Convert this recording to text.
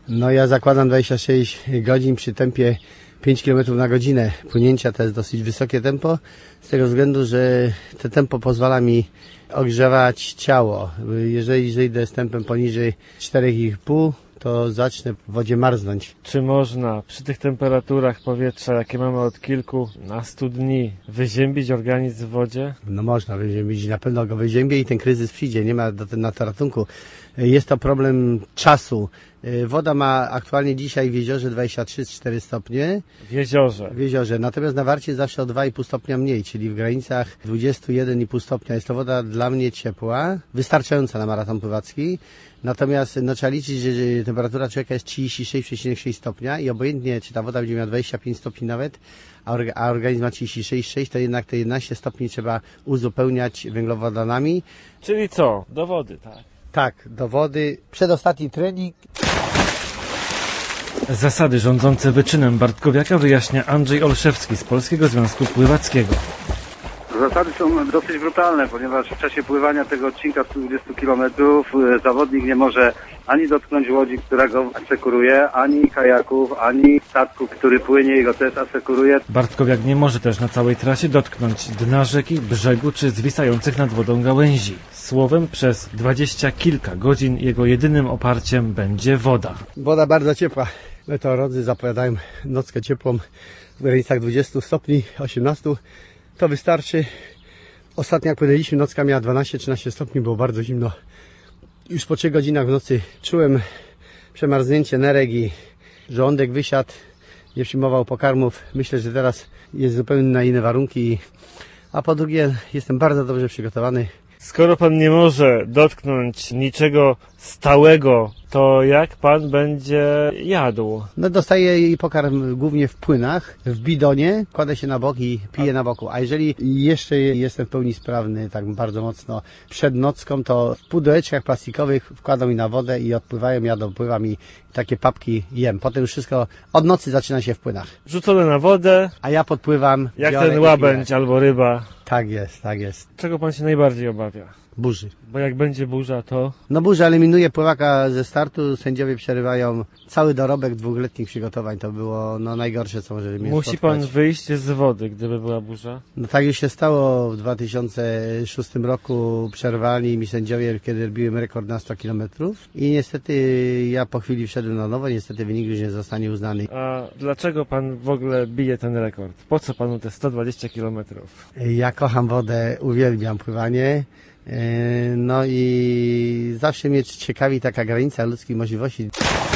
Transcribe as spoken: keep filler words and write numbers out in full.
No ja zakładam dwadzieścia sześć godzin przy tempie pięć kilometrów na godzinę płynięcia. To jest dosyć wysokie tempo, z tego względu, że to tempo pozwala mi ogrzewać ciało. Jeżeli zejdę z tempem poniżej cztery i pół, to zacznę w wodzie marznąć. Czy można przy tych temperaturach powietrza, jakie mamy od kilkunastu dni, wyziębić organizm w wodzie? No można wyziębić, na pewno go wyziębię i ten kryzys przyjdzie, nie ma do, na to ratunku. Jest to problem czasu. Woda ma aktualnie dzisiaj w jeziorze dwadzieścia trzy do czterech stopnie. W jeziorze. W jeziorze. Natomiast na Warcie zawsze o dwa i pół stopnia mniej, czyli w granicach dwadzieścia jeden i pół stopnia. Jest to woda dla mnie ciepła, wystarczająca na maraton pływacki. Natomiast no, trzeba liczyć, że temperatura człowieka jest trzydzieści sześć przecinek sześć stopnia i obojętnie, czy ta woda będzie miała dwadzieścia pięć stopni nawet, a, orga, a organizm ma trzydzieści sześć przecinek sześć, to jednak te jedenaście stopni trzeba uzupełniać węglowodanami. Czyli co? Do wody, tak? Tak, do wody. Przedostatni trening. Zasady rządzące wyczynem Bartkowiaka wyjaśnia Andrzej Olszewski z Polskiego Związku Pływackiego. Zasady są dosyć brutalne, ponieważ w czasie pływania tego odcinka sto dwadzieścia kilometrów zawodnik nie może ani dotknąć łodzi, która go asekuruje, ani kajaków, ani statku, który płynie i go też asekuruje. Bartkowiak nie może też na całej trasie dotknąć dna rzeki, brzegu czy zwisających nad wodą gałęzi. Słowem, przez dwadzieścia kilka godzin jego jedynym oparciem będzie woda. Woda bardzo ciepła. Meteorolodzy zapowiadają nockę ciepłą w granicach dwudziestu stopni, osiemnastu. To wystarczy. Ostatnio jak płynęliśmy, nocka miała dwanaście trzynaście stopni, było bardzo zimno. Już po trzech godzinach w nocy czułem przemarznięcie nerek i żołądek wysiadł, nie przyjmował pokarmów. Myślę, że teraz jest zupełnie na inne warunki. A po drugie, jestem bardzo dobrze przygotowany. Skoro pan nie może dotknąć niczego stałego, to jak pan będzie jadł? No dostaję i pokarm głównie w płynach, w bidonie, kładę się na bok i piję na boku. A jeżeli jeszcze jestem w pełni sprawny, tak bardzo mocno przed nocką, to w pudełeczkach plastikowych wkładam mi na wodę i odpływają, ja dopływam i takie papki jem. Potem już wszystko od nocy zaczyna się w płynach. Rzucone na wodę, a ja podpływam. Jak ten łabędź albo ryba. Tak jest, tak jest. Czego pan się najbardziej obawia? Burzy. Bo jak będzie burza, to... No burza eliminuje pływaka ze startu, sędziowie przerywają cały dorobek dwuletnich przygotowań. To było no, najgorsze, co może mnie Musi spotkać. pan wyjść z wody, gdyby była burza? No tak już się stało w dwa tysiące szóstym roku. Przerwali mi sędziowie, kiedy robiłem rekord na sto kilometrów. I niestety ja po chwili wszedłem na nowo, niestety wynik już nie zostanie uznany. A dlaczego pan w ogóle bije ten rekord? Po co panu te sto dwadzieścia kilometrów? Ja kocham wodę, uwielbiam pływanie. No i zawsze mnie ciekawi taka granica ludzkich możliwości.